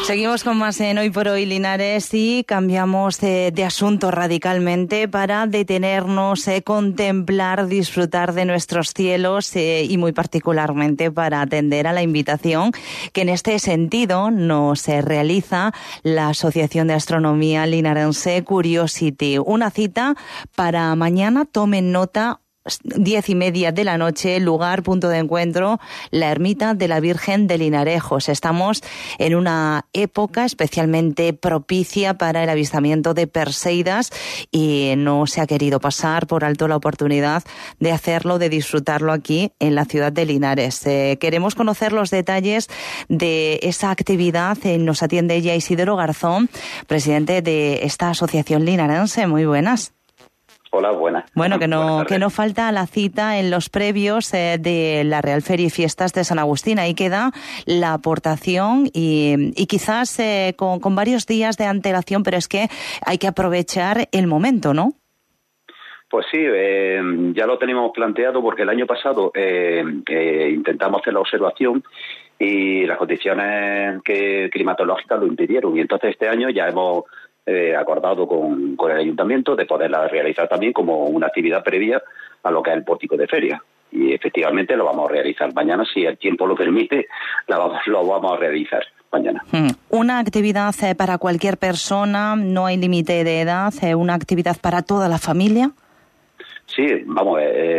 Seguimos con más en Hoy por Hoy Linares y cambiamos de asunto radicalmente para detenernos, contemplar, disfrutar de nuestros cielos y muy particularmente para atender a la invitación que en este sentido nos realiza la Asociación de Astronomía Linarense Curiosity. Una cita para mañana, tomen nota, 10:30 de la noche, lugar, punto de encuentro, la Ermita de la Virgen de Linarejos. Estamos en una época especialmente propicia para el avistamiento de perseidas y no se ha querido pasar por alto la oportunidad de hacerlo, de disfrutarlo aquí en la ciudad de Linares. Queremos conocer los detalles de esa actividad. Nos atiende ya Isidoro Garzón, presidente de esta asociación linarense. Muy buenas. Hola, buenas. Bueno, que no falta la cita en los previos de la Real Feria y Fiestas de San Agustín. Ahí queda la aportación y quizás con varios días de antelación, pero es que hay que aprovechar el momento, ¿no? Pues sí, ya lo teníamos planteado porque el año pasado intentamos hacer la observación y las condiciones climatológicas lo impidieron. Y entonces este año ya hemos acordado con el ayuntamiento de poderla realizar también como una actividad previa a lo que es el pórtico de feria. Y efectivamente lo vamos a realizar mañana, si el tiempo lo permite, lo vamos a realizar mañana. Una actividad para cualquier persona, no hay límite de edad, una actividad para toda la familia. Sí, vamos,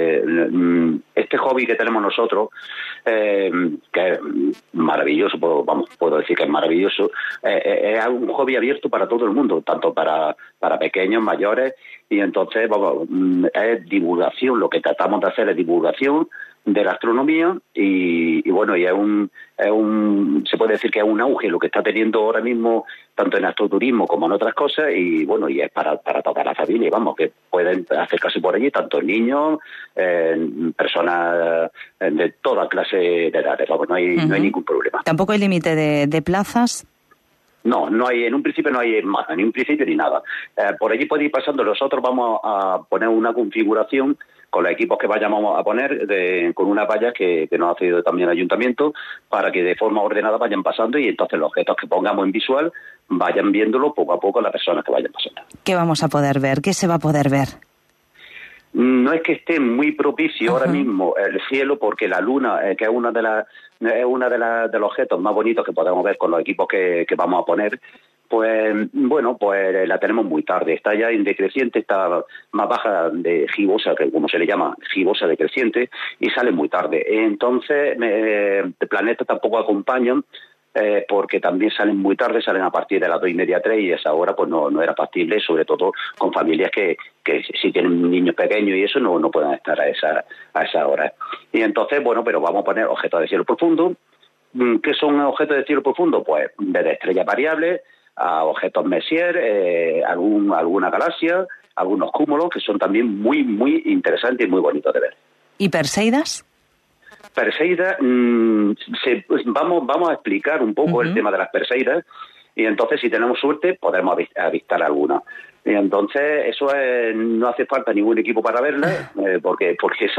este hobby que tenemos nosotros, que es maravilloso, puedo decir que es maravilloso, es un hobby abierto para todo el mundo, tanto para pequeños, mayores, y entonces vamos, es divulgación, lo que tratamos de hacer es divulgación de la astronomía y bueno, y se puede decir que es un auge lo que está teniendo ahora mismo tanto en astroturismo como en otras cosas y bueno, y es para toda la familia, vamos, que pueden acercarse por allí tanto niños, personas de toda clase de edades, vamos, no hay ningún problema. ¿Tampoco hay límite de plazas? No hay, en un principio no hay más, ni un principio ni nada. Por allí puede ir pasando, nosotros vamos a poner una configuración con los equipos que vayamos a poner, con unas vallas que nos ha cedido también el ayuntamiento, para que de forma ordenada vayan pasando y entonces los objetos que pongamos en visual vayan viéndolo poco a poco las personas que vayan pasando. ¿Qué vamos a poder ver? ¿Qué se va a poder ver? No es que esté muy propicio ahora mismo el cielo, porque la luna, que es una de los objetos más bonitos que podemos ver con los equipos que vamos a poner, pues bueno, pues la tenemos muy tarde, está ya en decreciente, está más baja de gibosa, que como se le llama, gibosa decreciente, y sale muy tarde. Entonces, planetas tampoco acompañan, porque también salen muy tarde, salen a partir de las 2:30, 3, y esa hora pues no era factible, sobre todo con familias que si tienen niños pequeños y eso no pueden estar a esa hora. Y entonces, bueno, pero vamos a poner objetos de cielo profundo. ¿Qué son objetos de cielo profundo? Pues desde estrellas variables a objetos Messier, alguna galaxia, algunos cúmulos que son también muy, muy interesantes y muy bonitos de ver. ¿Y Perseidas? Perseidas, vamos a explicar un poco el tema de las Perseidas y entonces si tenemos suerte podremos avistar alguna. Y entonces eso no hace falta ningún equipo para verlas, porque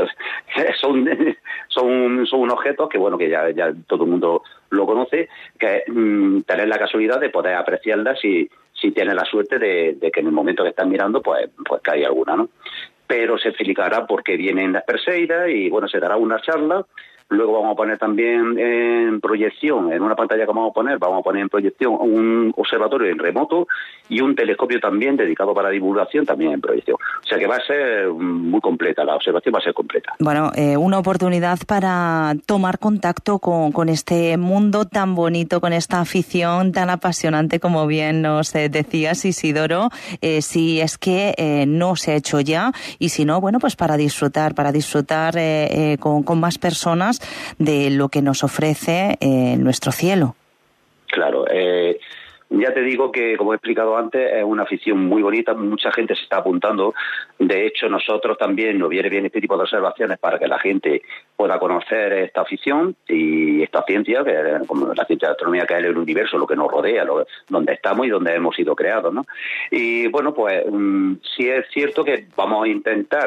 son objetos que bueno, que ya todo el mundo lo conoce, que tener la casualidad de poder apreciarlas si tienes la suerte de que en el momento que están mirando pues que hay alguna, ¿no? Pero se explicará por qué vienen las Perseidas y bueno, se dará una charla. Luego vamos a poner también en proyección, en una pantalla que vamos a poner en proyección un observatorio en remoto y un telescopio también dedicado para divulgación también en proyección. O sea que va a ser muy completa, la observación va a ser completa. Bueno, una oportunidad para tomar contacto con este mundo tan bonito, con esta afición tan apasionante como bien nos decías, Isidoro, si es que no se ha hecho ya y si no, bueno, pues para disfrutar con más personas de lo que nos ofrece nuestro cielo. Claro, ya te digo que, como he explicado antes, es una afición muy bonita, mucha gente se está apuntando. De hecho, nosotros también nos viene bien este tipo de observaciones para que la gente pueda conocer esta afición y esta ciencia, como la ciencia de astronomía, que es el universo, lo que nos rodea, donde estamos y donde hemos sido creados, ¿no? Y bueno, pues sí es cierto que vamos a intentar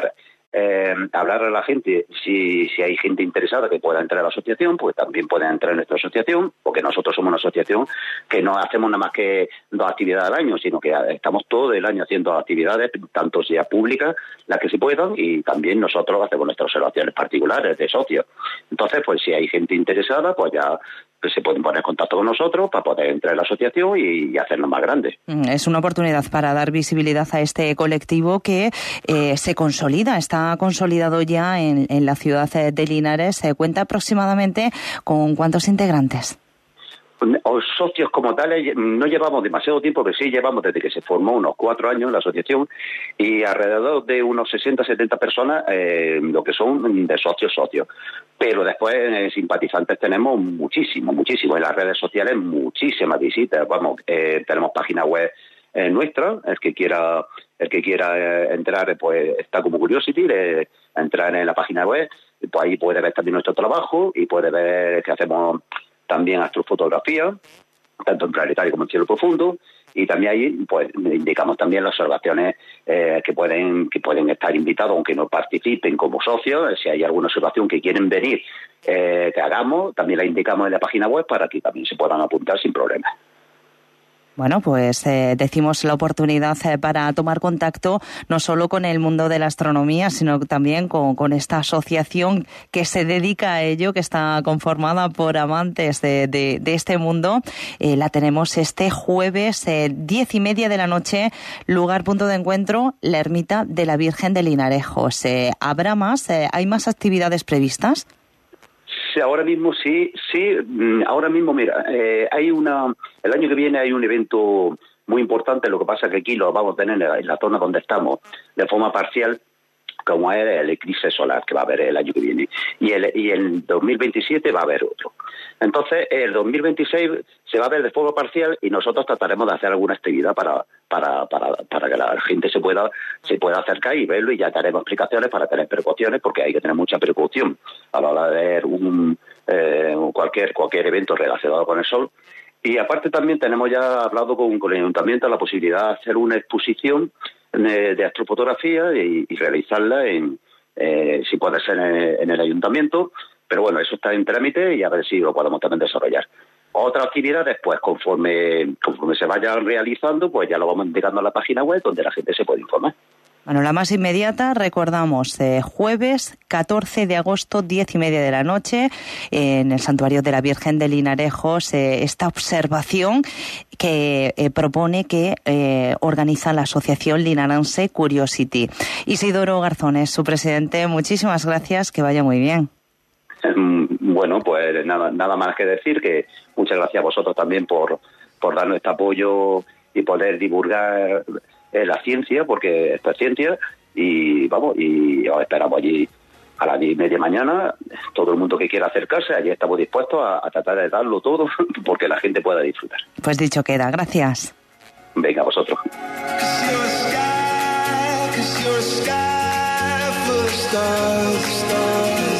hablar a la gente, si hay gente interesada que pueda entrar a la asociación, pues también pueden entrar en nuestra asociación, porque nosotros somos una asociación que no hacemos nada más que 2 actividades al año, sino que estamos todo el año haciendo actividades, tanto sea públicas, las que se puedan, y también nosotros hacemos nuestras observaciones particulares de socios. Entonces, pues si hay gente interesada, pues ya se pueden poner en contacto con nosotros para poder entrar en la asociación y hacernos más grandes. Es una oportunidad para dar visibilidad a este colectivo que se consolida, está consolidado ya en la ciudad de Linares. Cuenta aproximadamente con ¿cuántos integrantes? Socios como tales no llevamos demasiado tiempo, pero sí llevamos desde que se formó unos 4 años la asociación, y alrededor de unos 60-70 personas lo que son de socios. Pero después simpatizantes tenemos muchísimos. En las redes sociales muchísimas visitas. Tenemos página web nuestra. El que quiera entrar, pues está como Curiosity, entrar en la página web, pues ahí puede ver también nuestro trabajo y puede ver que hacemos también astrofotografía, tanto en planetario como en cielo profundo, y también ahí pues indicamos también las observaciones que pueden estar invitados, aunque no participen como socios. Si hay alguna observación que quieren venir que hagamos, también la indicamos en la página web para que también se puedan apuntar sin problemas. Bueno, pues decimos la oportunidad para tomar contacto no solo con el mundo de la astronomía, sino también con esta asociación que se dedica a ello, que está conformada por amantes de este mundo. La tenemos este jueves, 10:30 de la noche, lugar, punto de encuentro, la Ermita de la Virgen de Linarejos. ¿Habrá más? ¿Hay más actividades previstas? Sí, ahora mismo sí. Ahora mismo, mira, el año que viene hay un evento muy importante. Lo que pasa es que aquí lo vamos a tener en la zona donde estamos de forma parcial, como es el eclipse solar que va a haber el año que viene, y el 2027 va a haber otro. Entonces, el 2026 se va a ver de forma parcial, y nosotros trataremos de hacer alguna actividad para que la gente se pueda acercar y verlo, y ya daremos explicaciones para tener precauciones, porque hay que tener mucha precaución a la hora de ver cualquier evento relacionado con el sol. Y aparte también tenemos ya hablado con el Ayuntamiento la posibilidad de hacer una exposición de astrofotografía y realizarla si puede ser en el Ayuntamiento, pero bueno, eso está en trámite y a ver si lo podemos también desarrollar. Otras actividades, pues conforme se vayan realizando, pues ya lo vamos indicando en la página web, donde la gente se puede informar. Bueno, la más inmediata, recordamos, jueves 14 de agosto, 10:30 de la noche, en el Santuario de la Virgen de Linarejos, esta observación que propone, que organiza la Asociación Linarense Curiosity. Isidoro Garzón es su presidente. Muchísimas gracias, que vaya muy bien. Bueno, pues nada más que decir que muchas gracias a vosotros también por darnos este apoyo y poder divulgar la ciencia, porque esto es ciencia, y os esperamos allí a las 10:30 mañana. Todo el mundo que quiera acercarse, allí estamos dispuestos a tratar de darlo todo porque la gente pueda disfrutar. Pues dicho queda, gracias. Venga, vosotros. Stars.